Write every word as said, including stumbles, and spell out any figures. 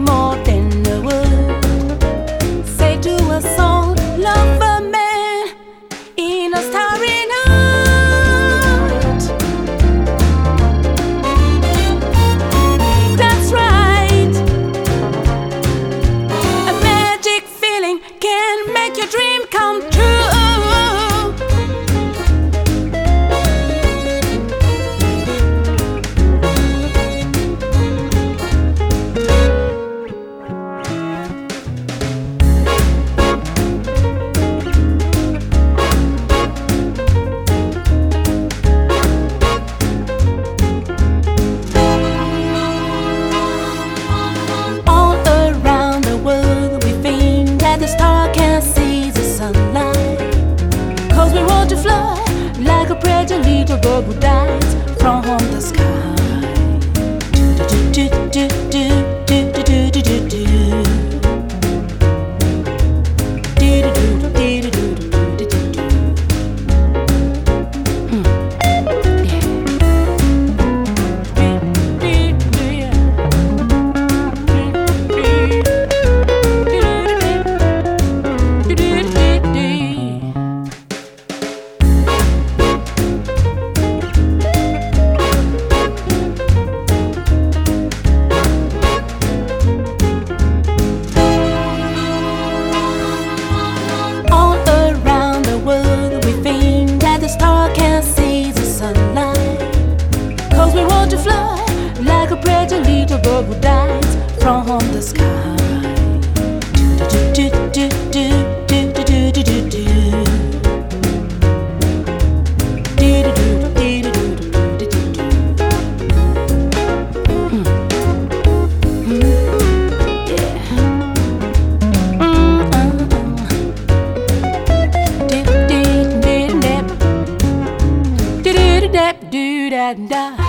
more than a word. Say to a soul, love a man in a starry night. That's right. A magic feeling can make your dream come true. The star can't see the sunlight, 'cause we want to fly like a pretty little bird who dies from the sky. Do, do, do, do, do, do, do, do, do. Do, do, do, do, do, do, do, do, do. Hmm. The star can't see the sunlight, 'cause we want to fly like a pretty little bird who dies from the sky. Do, do, do, do, do, do, do, do, do, do. Do, do, do, do, do, do, do, do, do. Hmm. Hmm. Yeah. Mm, uh, uh. Do, do, do, do, do. Do da da da.